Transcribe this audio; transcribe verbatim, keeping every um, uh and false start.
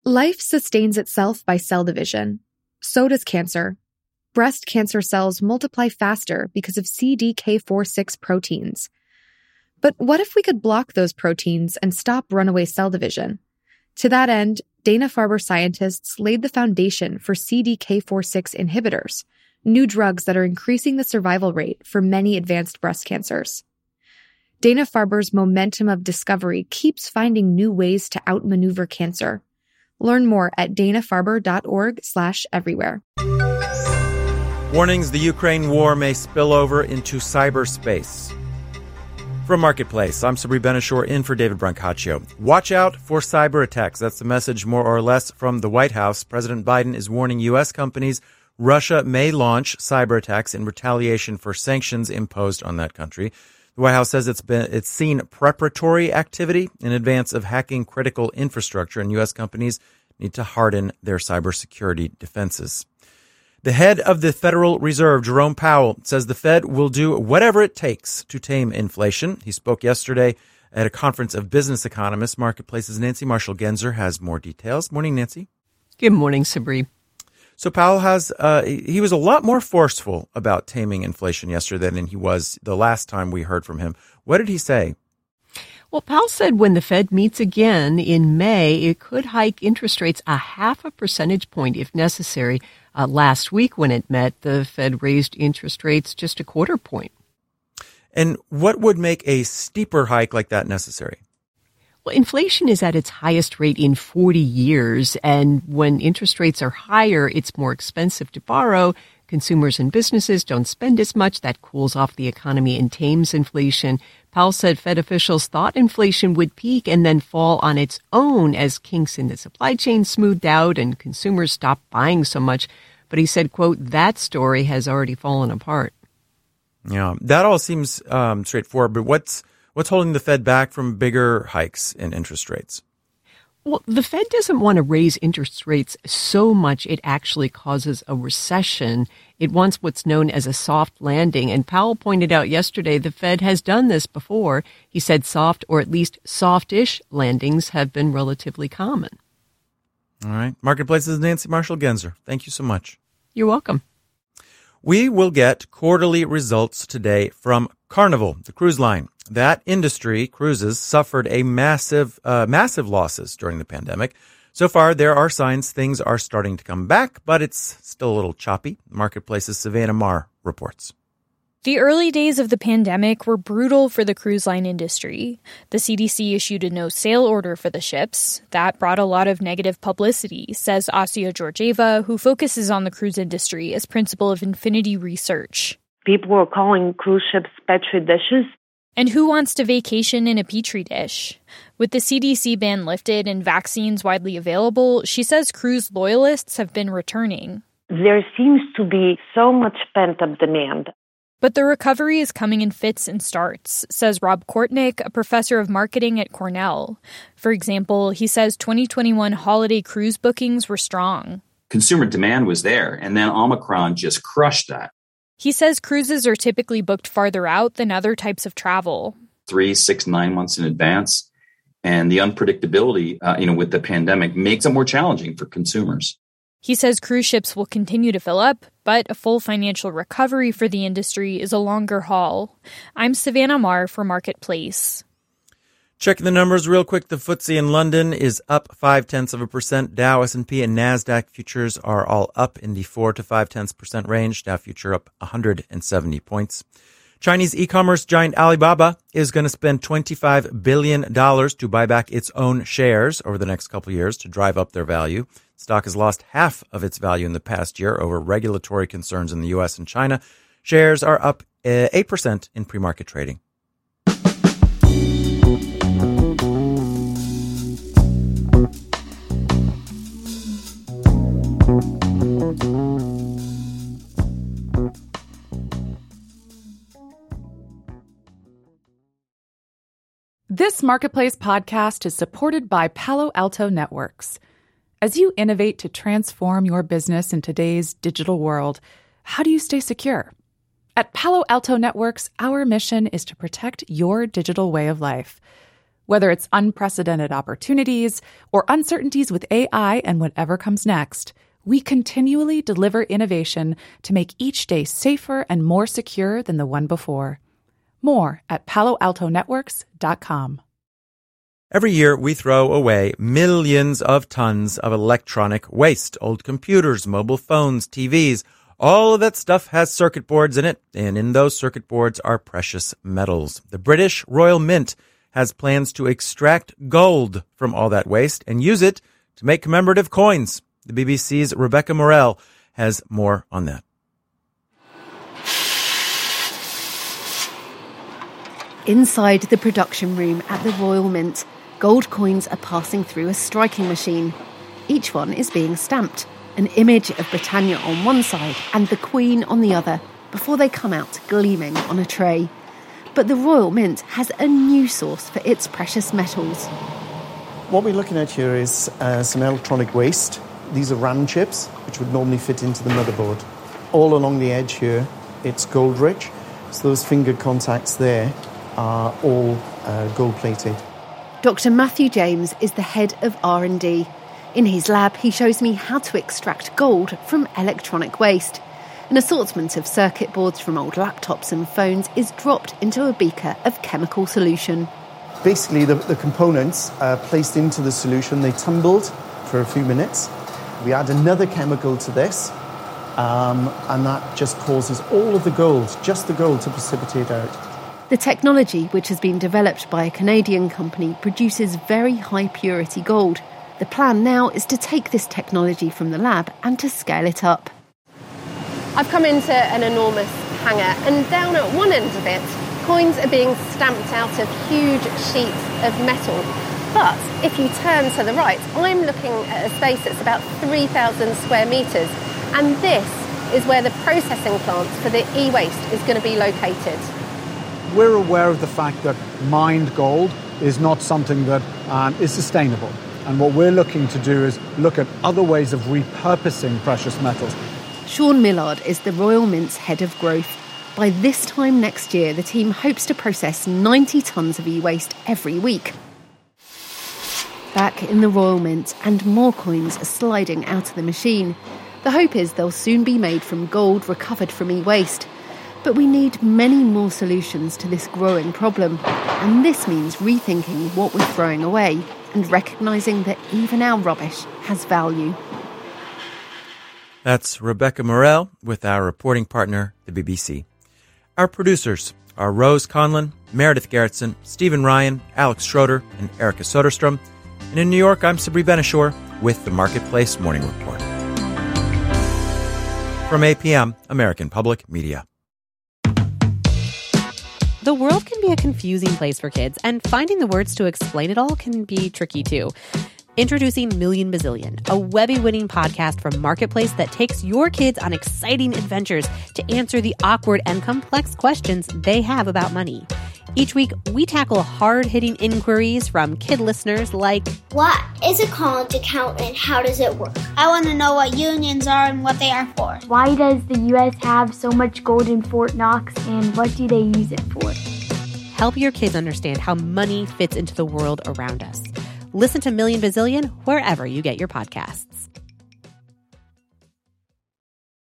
Life sustains itself by cell division. So does cancer. Breast cancer cells multiply faster because of C D K four six proteins. But what if we could block those proteins and stop runaway cell division? To that end, Dana-Farber scientists laid the foundation for C D K four six inhibitors, new drugs that are increasing the survival rate for many advanced breast cancers. Dana-Farber's momentum of discovery keeps finding new ways to outmaneuver cancer. Learn more at danafarber.org slash everywhere. Warnings: the Ukraine war may spill over into cyberspace. From Marketplace, I'm Sabri Ben-Achour in for David Brancaccio. Watch out for cyber attacks. That's the message, more or less, from the White House. President Biden is warning U S companies Russia may launch cyber attacks in retaliation for sanctions imposed on that country. The White House says it's been it's seen preparatory activity in advance of hacking critical infrastructure, and U S companies need to harden their cybersecurity defenses. The head of the Federal Reserve, Jerome Powell, says the Fed will do whatever it takes to tame inflation. He spoke yesterday at a conference of business economists. Marketplace's Nancy Marshall-Genzer has more details. Morning, Nancy. Good morning, Sabri. So Powell has, uh, he was a lot more forceful about taming inflation yesterday than he was the last time we heard from him. What did he say? Well, Powell said when the Fed meets again in May, it could hike interest rates a half a percentage point if necessary. Uh, last week when it met, the Fed raised interest rates just a quarter point. And what would make a steeper hike like that necessary? Well, inflation is at its highest rate in forty years, and when interest rates are higher, it's more expensive to borrow. Consumers and businesses don't spend as much. That cools off the economy and tames inflation. Powell said Fed officials thought inflation would peak and then fall on its own as kinks in the supply chain smoothed out and consumers stopped buying so much. But he said, quote, that story has already fallen apart. Yeah, that all seems um, straightforward. But what's what's holding the Fed back from bigger hikes in interest rates? Well, the Fed doesn't want to raise interest rates so much it actually causes a recession. It wants what's known as a soft landing. And Powell pointed out yesterday the Fed has done this before. He said soft, or at least soft-ish landings have been relatively common. All right. Marketplace's Nancy Marshall-Genzer. Thank you so much. You're welcome. We will get quarterly results today from Carnival, the cruise line. That industry, cruises, suffered a massive, uh, massive losses during the pandemic. So far, there are signs things are starting to come back, but it's still a little choppy. Marketplace's Savannah Marr reports. The early days of the pandemic were brutal for the cruise line industry. The C D C issued a no-sail order for the ships. That brought a lot of negative publicity, says Asya Georgieva, who focuses on the cruise industry as principal of Infinity Research. People were calling cruise ships Petri dishes. And who wants to vacation in a Petri dish? With the C D C ban lifted and vaccines widely available, she says cruise loyalists have been returning. There seems to be so much pent-up demand. But the recovery is coming in fits and starts, says Rob Kortnick, a professor of marketing at Cornell. For example, he says twenty twenty-one holiday cruise bookings were strong. Consumer demand was there, and then Omicron just crushed that. He says cruises are typically booked farther out than other types of travel. Three, six, nine months in advance. And the unpredictability, uh, you know, with the pandemic makes it more challenging for consumers. He says cruise ships will continue to fill up, but a full financial recovery for the industry is a longer haul. I'm Savannah Marr for Marketplace. Checking the numbers real quick. The F T S E in London is up five-tenths of a percent. Dow, S and P, and NASDAQ futures are all up in the four to five-tenths percent range. Dow future up one hundred seventy points. Chinese e-commerce giant Alibaba is going to spend twenty-five billion dollars to buy back its own shares over the next couple of years to drive up their value. Stock has lost half of its value in the past year over regulatory concerns in the U S and China. Shares are up eight percent in pre-market trading. This Marketplace podcast is supported by Palo Alto Networks. As you innovate to transform your business in today's digital world, how do you stay secure? At Palo Alto Networks, our mission is to protect your digital way of life. Whether it's unprecedented opportunities or uncertainties with A I and whatever comes next, we continually deliver innovation to make each day safer and more secure than the one before. More at palo alto networks dot com. Every year, we throw away millions of tons of electronic waste. Old computers, mobile phones, T Vs, all of that stuff has circuit boards in it, and in those circuit boards are precious metals. The British Royal Mint has plans to extract gold from all that waste and use it to make commemorative coins. The B B C's Rebecca Morell has more on that. Inside the production room at the Royal Mint, gold coins are passing through a striking machine. Each one is being stamped, an image of Britannia on one side and the Queen on the other, before they come out gleaming on a tray. But the Royal Mint has a new source for its precious metals. What we're looking at here is uh, some electronic waste. These are RAM chips, which would normally fit into the motherboard. All along the edge here, it's gold rich. So those finger contacts there are all uh, gold-plated. Doctor Matthew James is the head of R and D. In his lab, he shows me how to extract gold from electronic waste. An assortment of circuit boards from old laptops and phones is dropped into a beaker of chemical solution. Basically, the, the components are placed into the solution. They tumbled for a few minutes. We add another chemical to this, um, and that just causes all of the gold, just the gold, to precipitate out. The technology, which has been developed by a Canadian company, produces very high-purity gold. The plan now is to take this technology from the lab and to scale it up. I've come into an enormous hangar, and down at one end of it, coins are being stamped out of huge sheets of metal. But if you turn to the right, I'm looking at a space that's about three thousand square metres, and this is where the processing plant for the e-waste is going to be located. We're aware of the fact that mined gold is not something that um, is sustainable. And what we're looking to do is look at other ways of repurposing precious metals. Sean Millard is the Royal Mint's head of growth. By this time next year, the team hopes to process ninety tonnes of e-waste every week. Back in the Royal Mint, and more coins are sliding out of the machine. The hope is they'll soon be made from gold recovered from e-waste. But we need many more solutions to this growing problem, and this means rethinking what we're throwing away and recognising that even our rubbish has value. That's Rebecca Morell with our reporting partner, the B B C. Our producers are Rose Conlon, Meredith Gerritsen, Stephen Ryan, Alex Schroeder, and Erica Soderstrom. And in New York, I'm Sabri Benishore with the Marketplace Morning Report. From A P M, American Public Media. The world can be a confusing place for kids, and finding the words to explain it all can be tricky too. Introducing Million Bazillion, a Webby-winning podcast from Marketplace that takes your kids on exciting adventures to answer the awkward and complex questions they have about money. Each week, we tackle hard-hitting inquiries from kid listeners like, what is a college account and how does it work? I want to know what unions are and what they are for. Why does the U S have so much gold in Fort Knox and what do they use it for? Help your kids understand how money fits into the world around us. Listen to Million Bazillion wherever you get your podcasts.